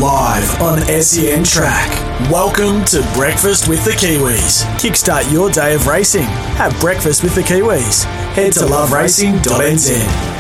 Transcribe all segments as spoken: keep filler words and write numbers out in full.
live on S E N Track. Welcome to Breakfast with the Kiwis. Kickstart your day of racing. Have breakfast with the Kiwis. Head to love racing dot n z.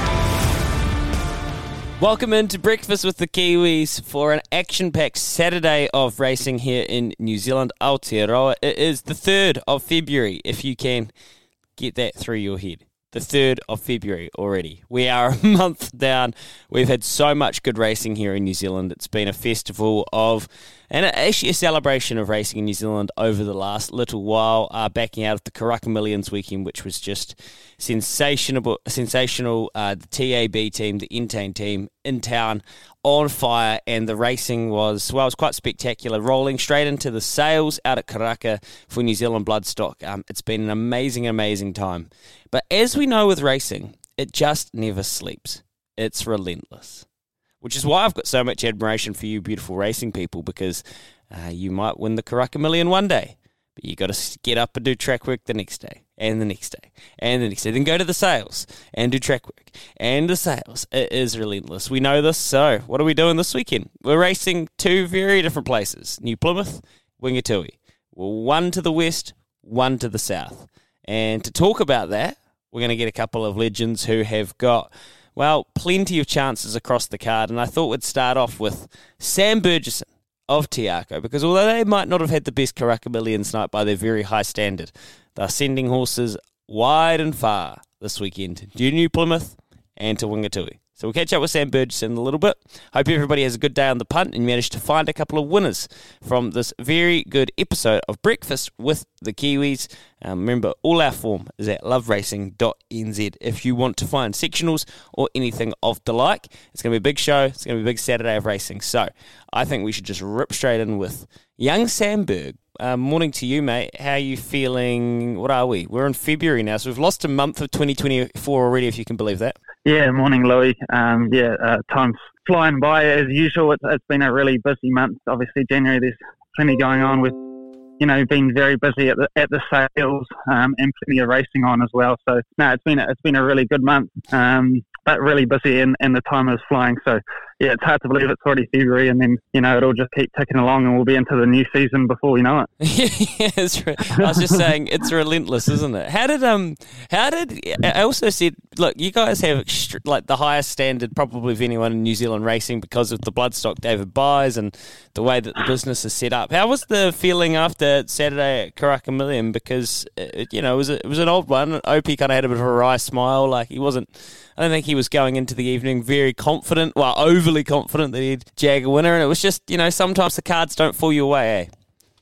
Welcome into Breakfast with the Kiwis for an action-packed Saturday of racing here in New Zealand, Aotearoa. It is the third of February, if you can get that through your head. The third of February already. We are a month down. We've had so much good racing here in New Zealand. It's been a festival of, and actually a celebration of racing in New Zealand over the last little while, uh, backing out of the Karaka Millions weekend, which was just sensational. sensational. Uh, the T A B team, the Intane team in town, on fire, and the racing was, well, it was quite spectacular, rolling straight into the sales out at Karaka for New Zealand Bloodstock. Um, it's been an amazing, amazing time. But as we know with racing, it just never sleeps. It's relentless. Which is why I've got so much admiration for you beautiful racing people, because uh, you might win the Karaka Million one day, but you got to get up and do track work the next day, and the next day, and the next day. Then go to the sales and do track work, and the sales. It is relentless. We know this, so what are we doing this weekend? We're racing two very different places, New Plymouth, Wingatui. Well, one to the west, one to the south. And to talk about that, we're going to get a couple of legends who have got, well, plenty of chances across the card. And I thought we'd start off with Sam Burgesson of Te Ako, because although they might not have had the best Karaka Millions night by their very high standard, they're sending horses wide and far this weekend to New Plymouth and to Wingatui. So we'll catch up with Sam Burgesson in a little bit. Hope everybody has a good day on the punt and managed to find a couple of winners from this very good episode of Breakfast with the Kiwis. Um, remember, all our form is at love racing dot n z if you want to find sectionals or anything of the like. It's going to be a big show. It's going to be a big Saturday of racing. So I think we should just rip straight in with young Sam Burg. Um, morning to you, mate. How are you feeling? What are we? We're in February now, so we've lost a month of twenty twenty-four already, if you can believe that. Yeah, morning, Louis. Um, yeah, uh, time's flying by as usual. It's, it's been a really busy month. Obviously, January, there's plenty going on with, you know, been very busy at the at the sales um, and plenty of racing on as well. So, no, it's been a, it's been a really good month, um, but really busy, and, and the time is flying. So, yeah, it's hard to believe it's already February, and then, you know, it'll just keep ticking along, and we'll be into the new season before we know it. yeah, it's re- I was just saying, it's relentless, isn't it? How did um, how did I also said, look, you guys have extre- like the highest standard probably of anyone in New Zealand racing because of the Bloodstock David buys and the way that the business is set up. How was the feeling after Saturday at Karaka Million? Because it, you know, it was a, it was an old one. O P kind of had a bit of a wry smile, like he wasn't. I don't think he was going into the evening very confident, well, overly confident that he'd jag a winner, and it was just, you know, sometimes the cards don't fall your way, eh?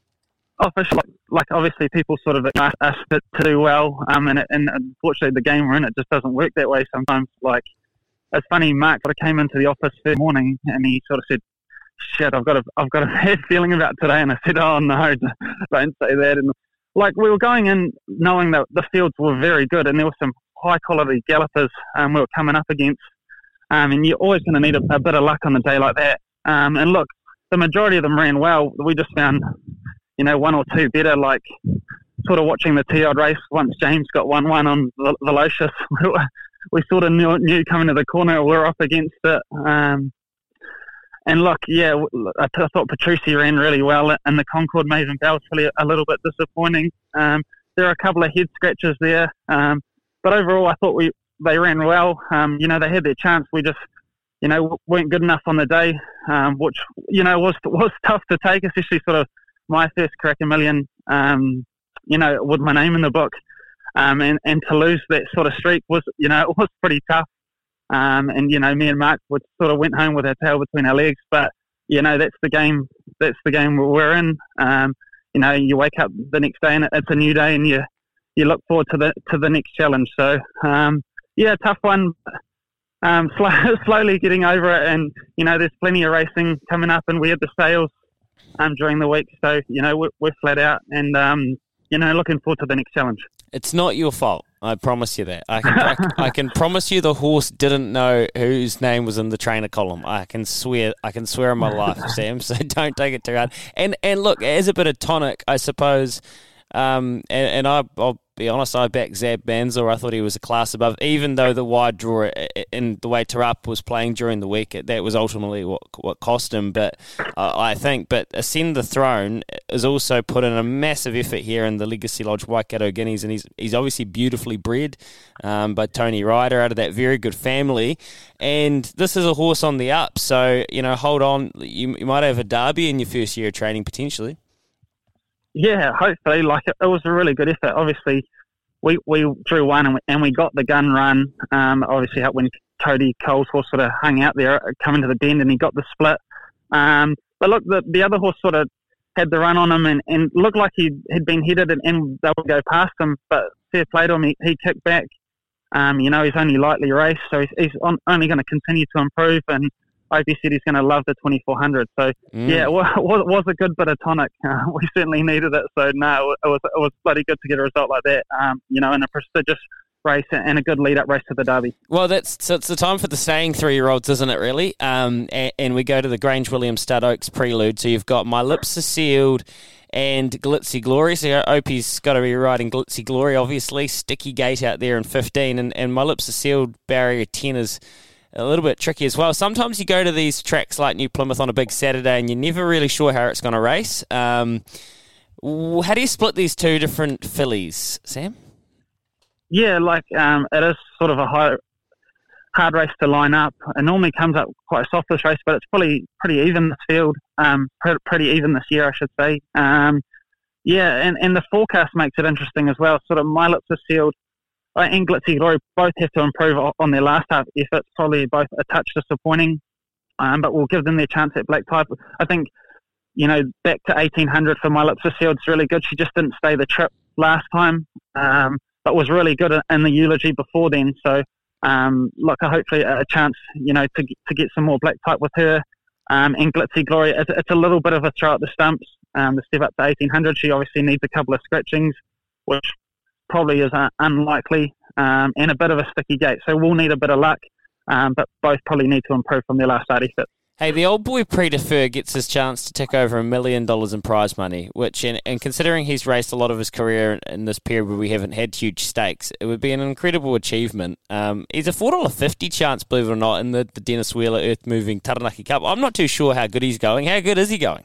Oh, for sure. Like, like obviously people sort of ask us to, to do well, um, and, and unfortunately the game we're in, it just doesn't work that way sometimes. Like, it's funny, Mark sort of came into the office first morning and he sort of said, shit, I've got a, I've got a bad feeling about today, and I said, oh no, don't say that. And like, we were going in knowing that the fields were very good, and there were some high quality gallopers um, we were coming up against, um, and you're always going to need a, a bit of luck on a day like that. Um, and look, the majority of them ran well. We just found, you know, one or two better, like sort of watching the T-odd race. Once James got one one on Velocious, we sort of knew, knew coming to the corner we were up against it. Um, and look, yeah, I, I thought Petrucci ran really well, and the Concord Maven Bell was really a little bit disappointing. Um, there are a couple of head scratches there. Um, But overall, I thought we they ran well. Um, you know, they had their chance. We just, you know, weren't good enough on the day, um, which, you know, was was tough to take, especially sort of my first Karaka Million, um, you know, with my name in the book. Um, and, and to lose that sort of streak was, you know, it was pretty tough. Um, and, you know, me and Mark would sort of went home with our tail between our legs. But, you know, that's the game. That's the game we're in. Um, you know, you wake up the next day and it's a new day, and you you look forward to the to the next challenge. So, um, yeah, tough one. Um, slow, slowly getting over it, and, you know, there's plenty of racing coming up, and we had the sales um, during the week. So, you know, we're, we're flat out, and, um, you know, looking forward to the next challenge. It's not your fault. I promise you that. I can, I, I can promise you the horse didn't know whose name was in the trainer column. I can swear. I can swear on my life, Sam. So don't take it too hard. And and look, as a bit of tonic, I suppose. Um, and, and I, I'll be honest, I backed Zab Manzor. I thought he was a class above, even though the wide draw in the way Tarap was playing during the week, that was ultimately what what cost him. But uh, I think, but Ascend the Throne has also put in a massive effort here in the Legacy Lodge Waikato Guineas, and he's he's obviously beautifully bred um, by Tony Ryder out of that very good family. And this is a horse on the up, so you know, hold on, you, you might have a derby in your first year of training potentially. Yeah, hopefully. Like it, it was a really good effort. Obviously, we we drew one and we, and we got the gun run. Um, obviously, when Cody Cole's horse sort of hung out there, coming to the bend, and he got the split. Um, but look, the the other horse sort of had the run on him and, and looked like he had been headed and, and they would go past him. But fair play to him, he, he kicked back. Um, you know, he's only lightly raced, so he's, he's on, only going to continue to improve. And O P said he's going to love the twenty-four hundred. So, mm. yeah, it was, it was a good bit of tonic. Uh, we certainly needed it. So, no, it was it was bloody good to get a result like that, um, you know, in a prestigious race and a good lead-up race to the Derby. Well, that's so it's the time for the staying three-year-olds, isn't it, really? Um, and, and we go to the Grange Williams Stud Oaks Prelude. So you've got My Lips Are Sealed and Glitzy Glory. So O P's got to be riding Glitzy Glory, obviously. Sticky gate out there in fifteen. And, and My Lips Are Sealed, barrier ten is a little bit tricky as well. Sometimes you go to these tracks like New Plymouth on a big Saturday and you're never really sure how it's going to race. Um, how do you split these two different fillies, Sam? Yeah, like um, it is sort of a high, hard race to line up. It normally comes up quite soft this race, but it's probably pretty even this field, um, pretty even this year, I should say. Um, yeah, and, and the forecast makes it interesting as well. Sort of My Lips Are Sealed and Glitzy Glory both have to improve on their last half efforts, probably both a touch disappointing, um, but we'll give them their chance at Black Type. I think, you know, back to eighteen hundred for My Lips Are Sealed is really good. She just didn't stay the trip last time, um, but was really good in the eulogy before then. So, um, look, hopefully a chance, you know, to to get some more Black Type with her. Um, and Glitzy Glory, it's, it's a little bit of a throw at the stumps. Um, the step up to eighteen hundred, she obviously needs a couple of scratchings, which probably is uh, unlikely, um, and a bit of a sticky gate. So we'll need a bit of luck, um, but both probably need to improve from their last start effort. Hey, the old boy Pre-Defer gets his chance to tick over a million dollars in prize money, which, and, and considering he's raced a lot of his career in, in this period where we haven't had huge stakes, it would be an incredible achievement. Um, he's a four dollars fifty chance, believe it or not, in the, the Dennis Wheeler Earth-Moving Taranaki Cup. I'm not too sure how good he's going. How good is he going?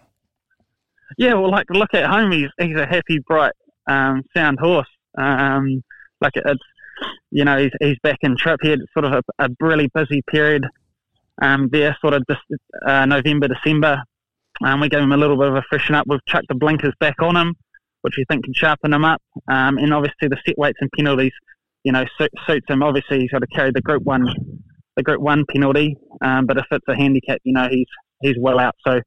Yeah, well, like, look at home. He's, he's a happy, bright, um, sound horse. Um, like it's, you know, he's he's back in trip. He had sort of a, a really busy period um, there, sort of just, uh, November, December. Um, we gave him a little bit of a freshen up. We've chucked the blinkers back on him, which we think can sharpen him up. Um, and obviously the set weights and penalties, you know, suit, suits him. Obviously he's got to carry the Group One, the Group One penalty. Um, but if it's a handicap, you know, he's he's well out. So,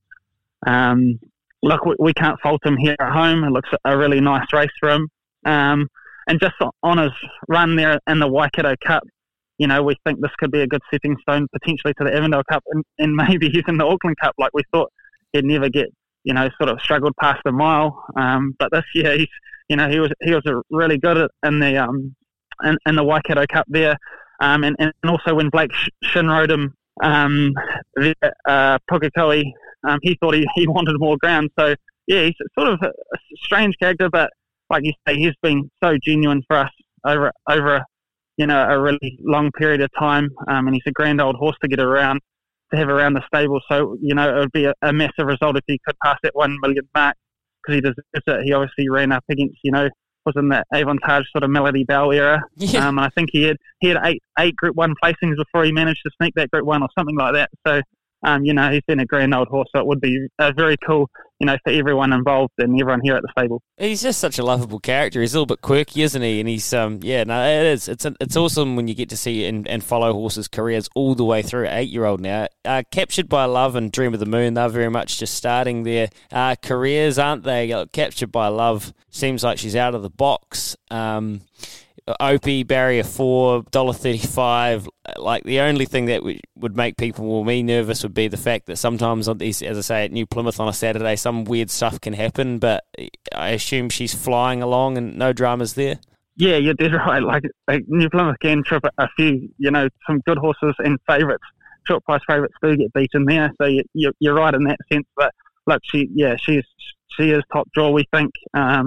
um, look, we, we can't fault him here at home. It looks a really nice race for him. Um, and just on his run there in the Waikato Cup, you know, we think this could be a good stepping stone potentially to the Avondale Cup and, and maybe even the Auckland Cup. Like we thought he'd never get, you know, sort of struggled past the mile. Um, but this year, he's, you know, he was he was really good in the um in, in the Waikato Cup there, um, and, and also when Blake Shin rode him, um, uh, Pukekohe, um, he thought he, he wanted more ground. So yeah, he's sort of a, a strange character, but like you say, he's been so genuine for us over over, you know, a really long period of time. Um, and he's a grand old horse to get around, to have around the stable. So, you know, it would be a, a massive result if he could pass that one million mark, because he deserves it. He obviously ran up against, you know, was in the Avantage sort of Melody Bell era. Yeah. Um, and I think he had he had eight eight Group One placings before he managed to sneak that Group One or something like that. So, um, you know, he's been a grand old horse. So it would be uh, very cool, you know, for everyone involved and everyone here at the stable. He's just such a lovable character. He's a little bit quirky, isn't he? And he's, um, yeah, no, it is. It's it's awesome when you get to see and, and follow horses' careers all the way through. Eight-year-old now, uh, Captured by Love and Dream of the Moon. They're very much just starting their uh, careers, aren't they? Uh, Captured by Love seems like she's out of the box. Um, Opie, barrier four, one dollar thirty-five. Like, the only thing that w- would make people or me nervous would be the fact that sometimes on these, as I say, at New Plymouth on a Saturday, some weird stuff can happen, but I assume she's flying along and no dramas there. Yeah, you're dead right. Like, like New Plymouth can trip a few, you know, some good horses and favourites, short price favourites do get beaten there, so you, you, you're right in that sense. But look, she, yeah, she's she is top draw, we think. Um,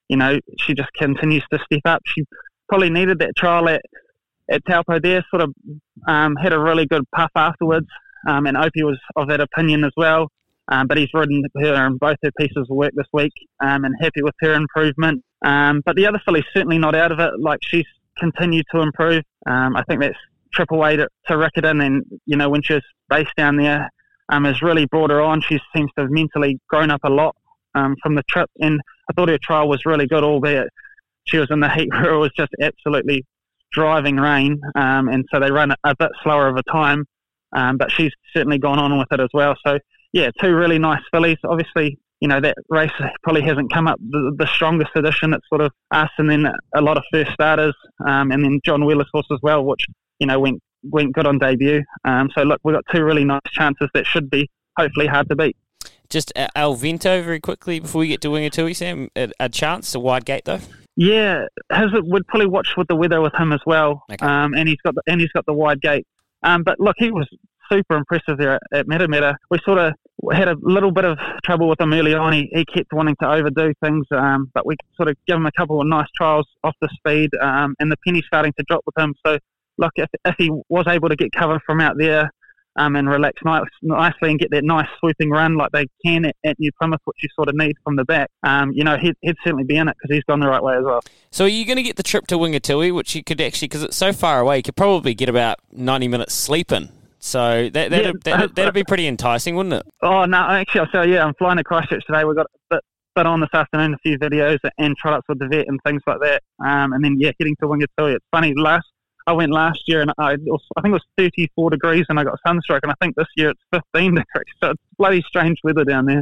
you know, she just continues to step up. She probably needed that trial at, at Taupo there, sort of um, had a really good puff afterwards, um, and Opie was of that opinion as well. Um, but he's ridden her in both her pieces of work this week, um, and happy with her improvement. Um, but the other filly's certainly not out of it. Like, she's continued to improve. Um, I think that's triple A to, to Riccarton, and, you know, when she was based down there, um, has really brought her on. She seems to have mentally grown up a lot um, from the trip, and I thought her trial was really good, albeit she was in the heat where it was just absolutely driving rain, um, and so they run a bit slower of a time, um, but she's certainly gone on with it as well. So, yeah, two really nice fillies. Obviously, you know, that race probably hasn't come up the, the strongest edition. It's sort of us and then a lot of first starters, um, and then John Wheeler's horse as well, which, you know, went went good on debut. Um, so, look, we've got two really nice chances that should be hopefully hard to beat. Just Al Vento very quickly before we get to Wingatui, Sam. A, a chance, a wide gate though. Yeah, has it, we'd probably watch with the weather with him as well, okay. um, and he's got the, and he's got the wide gate. Um, but look, he was super impressive there at, at Metameta. We sort of had a little bit of trouble with him early on. He, he kept wanting to overdo things, um, but we sort of give him a couple of nice trials off the speed, um, and the penny's starting to drop with him. So, look, if, if he was able to get cover from out there um, and relax nice, nicely and get that nice swooping run like they can at, at New Plymouth, which you sort of need from the back, um, you know, he'd, he'd certainly be in it because he's gone the right way as well. So are you going to get the trip to Wingatui, which you could actually, because it's so far away, you could probably get about ninety minutes sleeping. So that, that'd, yeah, that'd, that'd be pretty enticing, wouldn't it? Oh, no, actually, I'll tell you, yeah, I'm flying to Christchurch today. We've got a bit, bit on this afternoon, a few videos and trot-ups with the vet and things like that. Um, and then, yeah, heading to Wingatui. It's funny, last I went last year and I, was, I think it was thirty-four degrees and I got sunstroke, and I think this year it's fifteen degrees. So it's bloody strange weather down there.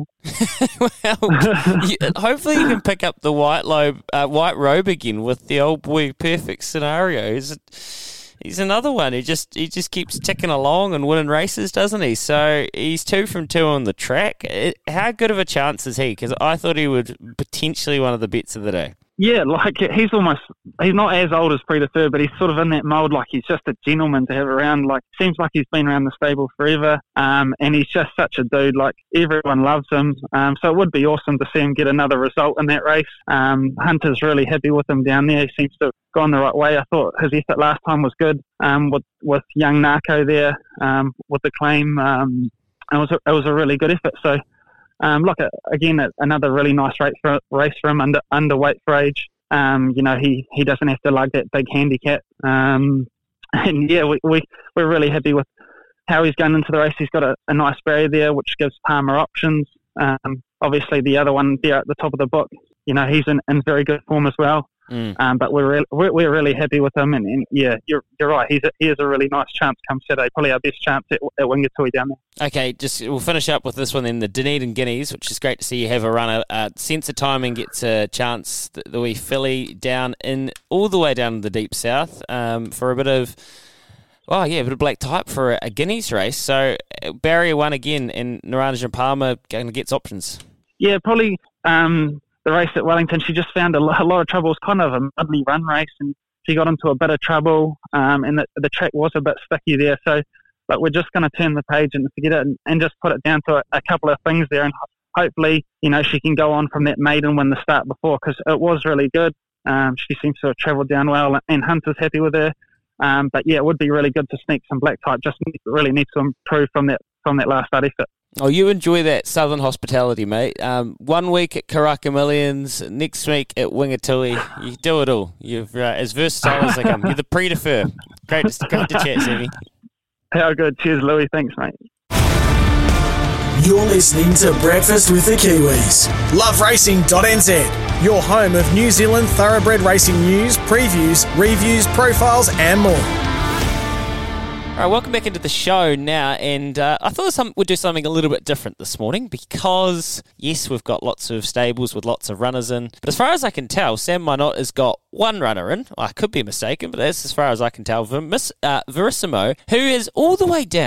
Well, you, hopefully you can pick up the white robe, uh, white robe again with the old boy perfect scenario. He's, he's another one who just he just keeps ticking along and winning races, doesn't he? So he's two from two on the track. It, how good of a chance is he? Because I thought he would potentially one of the bets of the day. Yeah, like he's almost, he's not as old as Predator, but he's sort of in that mould, like he's just a gentleman to have around. Like, seems like he's been around the stable forever, um, and he's just such a dude. Like, everyone loves him. Um, so it would be awesome to see him get another result in that race. Um, Hunter's really happy with him down there. He seems to have gone the right way. I thought his effort last time was good um, with, with young Narco there um, with the claim. Um, it was a, it was a really good effort. So. Um, look, again, another really nice race for, race for him, under underweight for age. Um, you know, he, he doesn't have to lug that big handicap. Um, and, yeah, we, we, we're really happy with how he's going into the race. He's got a, a nice barrier there, which gives Palmer options. Um, obviously, the other one there at the top of the book, you know, he's in, in very good form as well. Mm. Um, but we're, re- we're we're really happy with him, and, and yeah, you're you're right. He's a, he has a really nice chance come Saturday. Probably our best chance at, at Wingatui down there. Okay, just we'll finish up with this one then. The Dunedin Guineas, which is great to see you have a runner. Uh, Sense of Timing gets a chance. The, the wee filly down in all the way down to the deep south um, for a bit of. Oh, yeah, a bit of black type for a, a Guineas race. So uh, barrier one again, and Naranja Palmer going to get options. Yeah, probably. Um, The race at Wellington, she just found a lot, a lot of trouble. It was kind of a muddy run race, and she got into a bit of trouble, um, and the, the track was a bit sticky there. So, but we're just going to turn the page and forget it, and, and just put it down to a, a couple of things there, and hopefully, you know, she can go on from that maiden win the start before, because it was really good. Um, she seems to have travelled down well, and Hunter's happy with her. Um, but yeah, it would be really good to sneak some black type. Just really needs to improve from that from that last start effort. Oh, you enjoy that southern hospitality, mate. Um, one week at Karaka Millions, next week at Wingatui. You do it all. You're uh, as versatile as they come. You're the pre-defer. Great to, great to chat, Sammy. How good. Cheers, Louis. Thanks, mate. You're listening to Breakfast with the Kiwis. love racing dot n z, your home of New Zealand thoroughbred racing news, previews, reviews, profiles and more. All right, welcome back into the show now, and uh, I thought some, we'd do something a little bit different this morning because, yes, we've got lots of stables with lots of runners in, but as far as I can tell, Sam Minot has got one runner in. I could be mistaken, but that's as far as I can tell. Miss uh, Verissimo, who is all the way down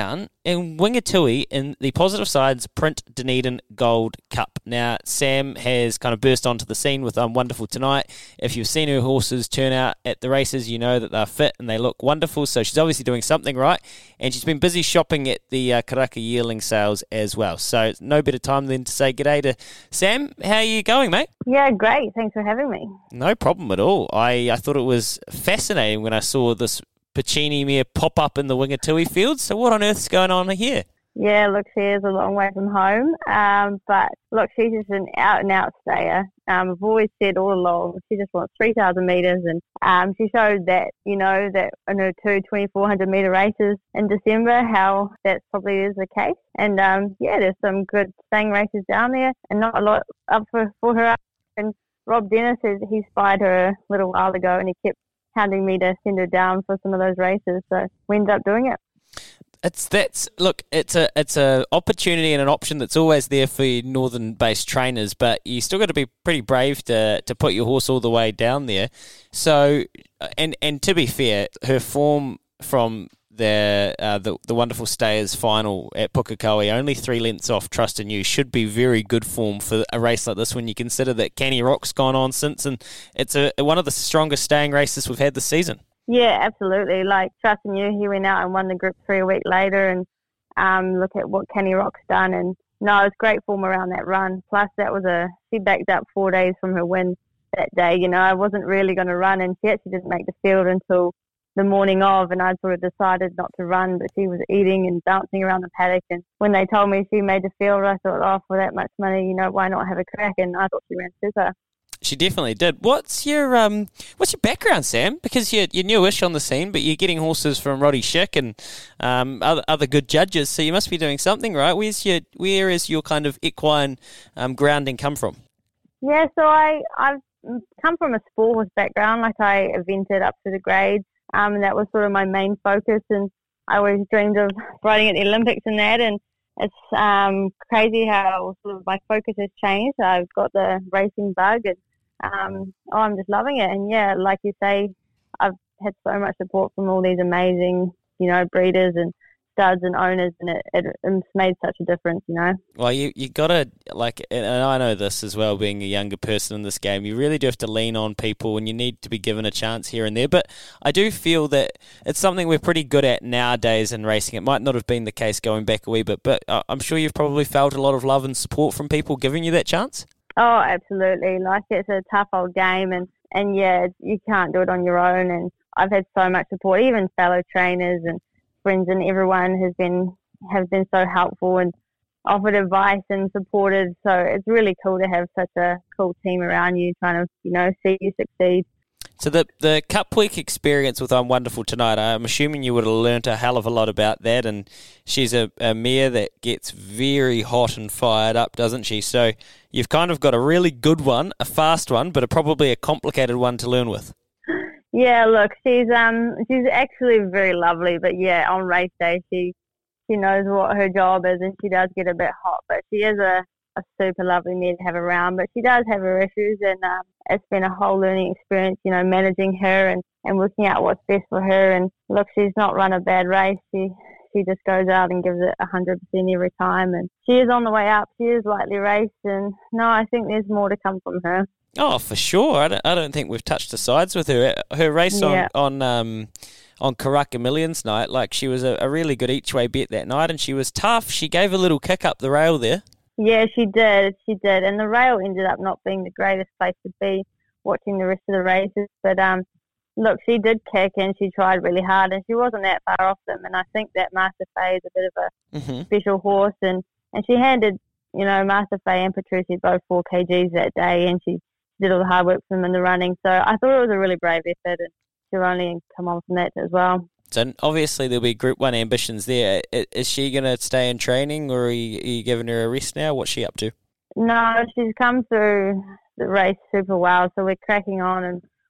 in Wingatui in the Positive Sides Print Dunedin Gold Cup. Now, Sam has kind of burst onto the scene with um, Wonderful Tonight. If you've seen her horses turn out at the races, you know that they're fit and they look wonderful, so she's obviously doing something right, and she's been busy shopping at the uh, Karaka yearling sales as well. So no better time than to say g'day to Sam. How are you going, mate? Yeah, great. Thanks for having me. No problem at all. I, I thought it was fascinating when I saw this Puccini mare pop up in the Wingatui field. So what on earth's going on here? Yeah, look, she is a long way from home. Um, but look, she's just an out-and-out stayer. Um, I've always said all along, she just wants three thousand metres. And um, she showed that, you know, that in her two twenty-four hundred metre races in December, how that probably is the case. And, um, yeah, there's some good staying races down there and not a lot up for, for her. And Rob Dennis, he spied her a little while ago and he kept hounding me to send her down for some of those races. So we ended up doing it. It's that's look. It's a it's a opportunity and an option that's always there for northern based trainers, but you still got to be pretty brave to to put your horse all the way down there. So, and and to be fair, her form from the uh, the the Wonderful Stayers final at Pukekohe, only three lengths off Trust in You, should be very good form for a race like this when you consider that Canny Rock's gone on since, and it's a one of the strongest staying races we've had this season. Yeah, absolutely. Like Trust in You, he went out and won the Group three a week later, and um, look at what Canny Rock's done. And no, it was great form around that run. Plus, that was a she backed up four days from her win that day. You know, I wasn't really going to run, and she actually didn't make the field until the morning of, and I'd sort of decided not to run, but she was eating and bouncing around the paddock. And when they told me she made the field, I thought, oh, for that much money, you know, why not have a crack? And I thought she ran super. She definitely did. What's your um? What's your background, Sam? Because you're you're newish on the scene, but you're getting horses from Roddy Schick and um other other good judges, so you must be doing something right. Where's your where is your kind of equine um, grounding come from? Yeah, so I I've come from a sport horse background. Like I evented up to the grades, um, and that was sort of my main focus. And I always dreamed of riding at the Olympics and that. And it's um crazy how sort of my focus has changed. I've got the racing bug and. Um, oh, I'm just loving it. And yeah, like you say, I've had so much support from all these amazing, you know, breeders and studs and owners, and it, it, it's made such a difference, you know. Well, you you got to, like, and I know this as well, being a younger person in this game, you really do have to lean on people and you need to be given a chance here and there. But I do feel that it's something we're pretty good at nowadays in racing. It might not have been the case going back a wee bit, but I'm sure you've probably felt a lot of love and support from people giving you that chance. Oh, absolutely. Like, it's a tough old game, and, and yeah, it's, you can't do it on your own. And I've had so much support, even fellow trainers and friends, and everyone has been have been so helpful and offered advice and supported. So it's really cool to have such a cool team around you trying to, you know, see you succeed. So the the Cup Week experience with I'm Wonderful Tonight, I'm assuming you would have learnt a hell of a lot about that, and she's a, a mare that gets very hot and fired up, doesn't she? So you've kind of got a really good one, a fast one, but a, probably a complicated one to learn with. Yeah, look, she's um she's actually very lovely, but yeah, on race day she she knows what her job is, and she does get a bit hot, but she is a a super lovely mare to have around, but she does have her issues, and um, it's been a whole learning experience, you know, managing her and, and working out what's best for her. And look, she's not run a bad race. She she just goes out and gives it one hundred percent every time, and she is on the way up. She is lightly raced, and no, I think there's more to come from her. Oh, for sure. I don't, I don't think we've touched the sides with her. Her race yeah. on on um, on Karaka Millions night, like, she was a, a really good each-way bet that night, and she was tough. She gave a little kick up the rail there. Yeah, she did. She did. And the rail ended up not being the greatest place to be watching the rest of the races. But, um, look, she did kick and she tried really hard, and she wasn't that far off them. And I think that Master Faye is a bit of a mm-hmm. special horse. And, and she handed, you know, Master Faye and Petrucci both four kilograms that day, and she did all the hard work for them in the running. So I thought it was a really brave effort, and she'll only come on from that as well. So obviously there'll be Group one ambitions there. Is she going to stay in training, or are you, are you giving her a rest now? What's she up to? No, she's come through the race super well, so we're cracking on and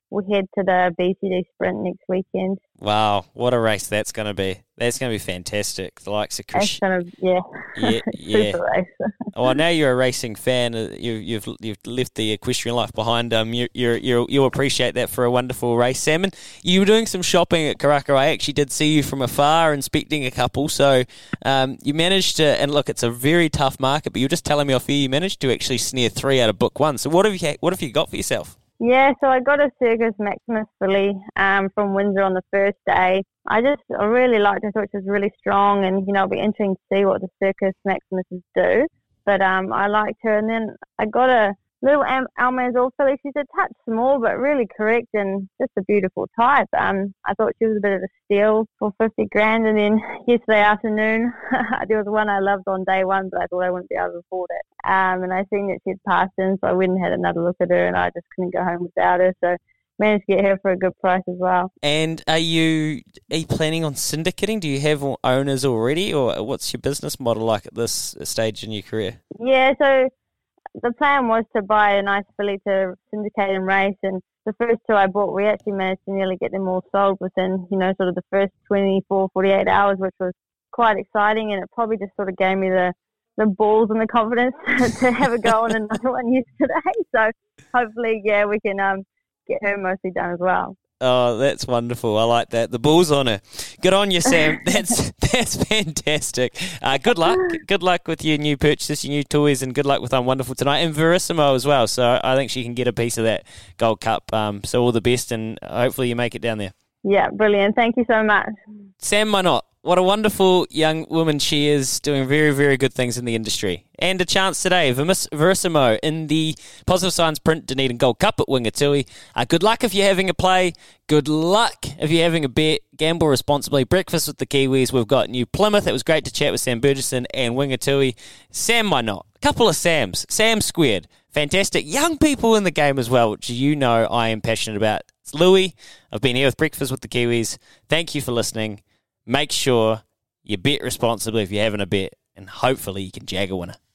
we'll head to the B C D Sprint next weekend. Wow, what a race that's going to be. That's going to be fantastic. The likes of Chris. That's gonna, yeah, yeah, yeah. super race. Well, now you're a racing fan. You, you've you've left the equestrian life behind. Um, you you you you'll appreciate that for a wonderful race, Salmon. You were doing some shopping at Karaka. I actually did see you from afar, inspecting a couple. So, um, you managed to. And look, it's a very tough market, but you were just telling me off here you managed to actually snare three out of book one. So, what have you what have you got for yourself? Yeah, so I got a Circus Maximus filly um, from Windsor on the first day. I just I really liked it. I thought she was really strong, and you know it'll be interesting to see what the Circus Maximuses do. But um, I liked her, and then I got a little Al- Almanzor filly. She's a touch small, but really correct and just a beautiful type. Um, I thought she was a bit of a steal for fifty grand. And then yesterday afternoon, there was one I loved on day one, but I thought I wouldn't be able to afford it. Um, and I seen that she'd passed in, so I went and had another look at her, and I just couldn't go home without her. So managed to get her for a good price as well. And are you are you planning on syndicating? Do you have owners already, or what's your business model like at this stage in your career? Yeah, so the plan was to buy a nice filly to syndicate and race, and the first two I bought, we actually managed to nearly get them all sold within, you know, sort of the first twenty-four, forty-eight hours, which was quite exciting, and it probably just sort of gave me the, the balls and the confidence to have a go on another one yesterday. So hopefully, yeah, we can um, get her mostly done as well. Oh, that's wonderful. I like that. The ball's on her. Good on you, Sam. That's that's fantastic. Uh, good luck. Good luck with your new purchases, your new toys, and good luck with I'm Wonderful tonight. And Verissimo as well. So I think she can get a piece of that Gold Cup. Um, so all the best, and hopefully you make it down there. Yeah, brilliant. Thank you so much. Sam Minot. What a wonderful young woman she is, doing very, very good things in the industry. And a chance today, Verissimo in the Positive Signs Print Dunedin Gold Cup at Wingatui. Uh, good luck if you're having a play. Good luck if you're having a bet. Gamble responsibly. Breakfast with the Kiwis. We've got New Plymouth. It was great to chat with Sam Burgesson and Wingatui. Sam Minot. A couple of Sams. Sam squared. Fantastic. Young people in the game as well, which you know I am passionate about. It's Louis. I've been here with Breakfast with the Kiwis. Thank you for listening. Make sure you bet responsibly if you're having a bet, and hopefully you can jag a winner.